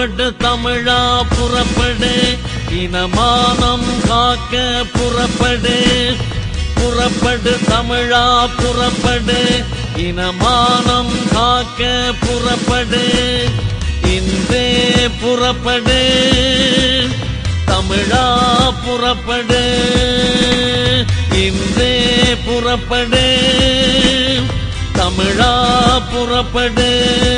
புறப்படு தமிழா புறப்படு, இனமானம் காக்க புறப்படு. புறப்படு தமிழா புறப்படு, இனமானம் காக்க புறப்படு. இன்றே புறப்படு தமிழா புறப்படு, இன்றே புறப்படு தமிழா புறப்படு.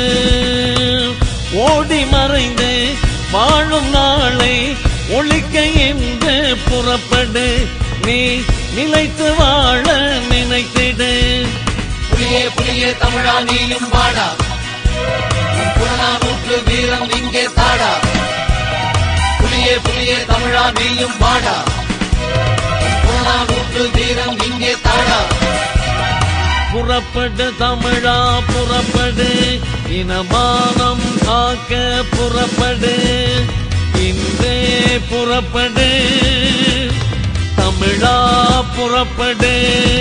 ஓடி மறைந்து வாழும் நாளை ஒழிக்க என்று புறப்படு. நீ நிலைத்து வாழ நினைத்திடு. புலியே புலியே தமிழா நீயும் வாடா, புறநானூற்று வீரம் இங்கே தாடா. புலியே புலியே தமிழா நீயும் வாடா, புறநானூற்று வீரம் இங்கே தாடா. புறப்படு தமிழா புறப்படு, இனமானம் காக்க புறப்படு. இன்றே புறப்படு தமிழா புறப்படு.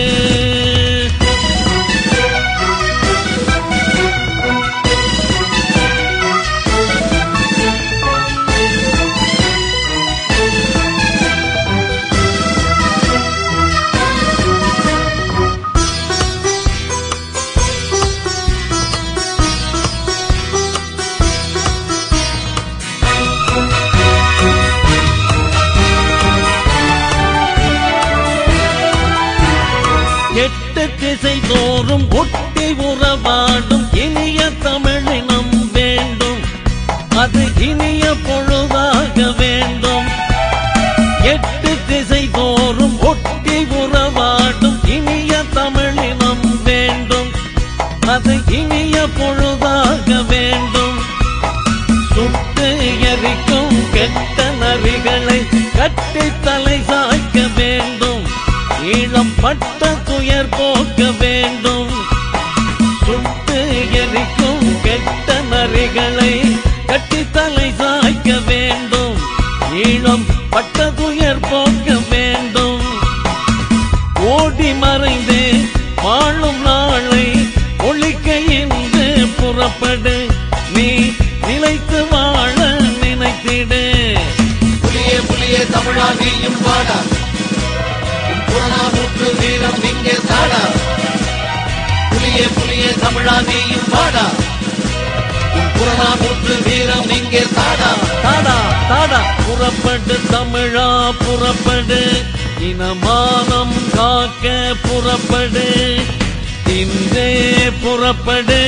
எட்டு திசை தோறும் ஒட்டி உறவாடும் இனிய தமிழினம் வேண்டும், அது இனிய பொழுதாக வேண்டும். எட்டு திசை தோறும் ஒட்டி உறவாடும் இனிய தமிழினம் வேண்டும், அது இனிய பொழுதாக வேண்டும். சுட்டு எரிக்கும் கெட்ட நரிகளை கட்டி தலை சாய்க்க வேண்டும், ஈழம் பட்ட துயர் போக்க வேண்டும். சுட்டு எரிக்கும் கெட்ட நரிகளை கட்டி தலை சாய்க்க வேண்டும், ஈழம் பட்ட துயர் போக்க வேண்டும். ஓடி மறைந்து வாழும் நாளை ஒழிக்க என்று புறப்படு. நீ நிலைத்து வாழ நினைத்திடு. புலியே புலியே தமிழா நீயும் வாடா, புறநானூற்று வீரம் இங்கே தாடா. புலியே புலியே தமிழா நீயும் வாடா, புறநானூற்று வீரம் இங்கே தாடா. தாடா தாடா புறப்படு தமிழா புறப்படு, இனமானம் காக்க புறப்படு. இன்றே புறப்படு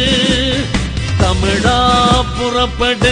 தமிழா புறப்படு.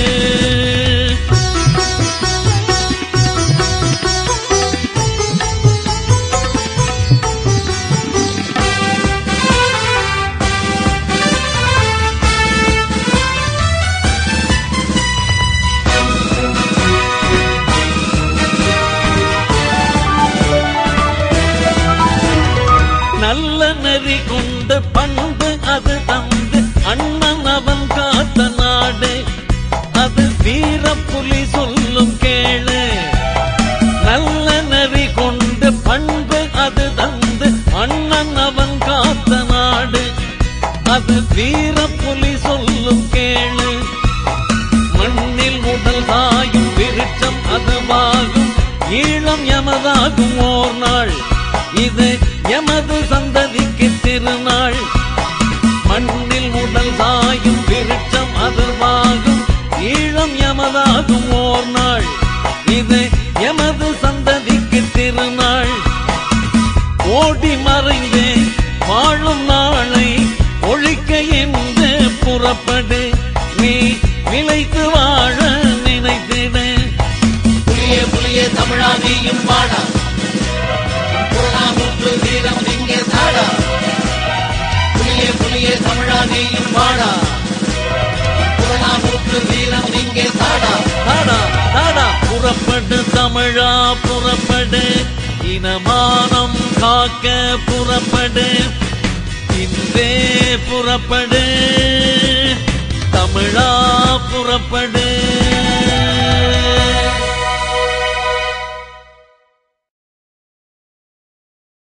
நல்ல நெறி கொண்டு பண்பு அது தந்து அண்ணன் அவன் காத்த நாடு, அது வீர புலி சொல்லும் கேளு. நல்ல நெறி கொண்டு பண்பு அது தந்து அண்ணன் அவன் காத்த நாடு, அது வீர புலி சொல்லும் கேளு. மண்ணில் முதல் தாயும் விருட்சம் அதுவாகும், ஈழம் எமதாகும் ஓர் நாள், இது எமது சந்ததிக்கு திருநாள். மண்ணில் முதல் தாயும் விருட்சம் அதுவாகும், ஈழம் எமதாகும் ஓர் நாள், இது எமது சந்ததிக்கு திருநாள். ஓடி மறைந்து வாழும் நாளை ஒழிக்க என்று புறப்படு. நீ நிலைத்து வாழ நினைத்திடு. புலியே புலியே தமிழா நீயும் வாடா, புறநானூற்று வீரம் இங்கே தாடா. புலியே புலியே தமிழா நீயும் வாடா, புறநானூற்று வீரம் இங்கே தாடா. தாடா தாடா புறப்படு தமிழா புறப்படு, இனமானம் காக்க புறப்படு. இன்றே புறப்படு தமிழா புறப்படு.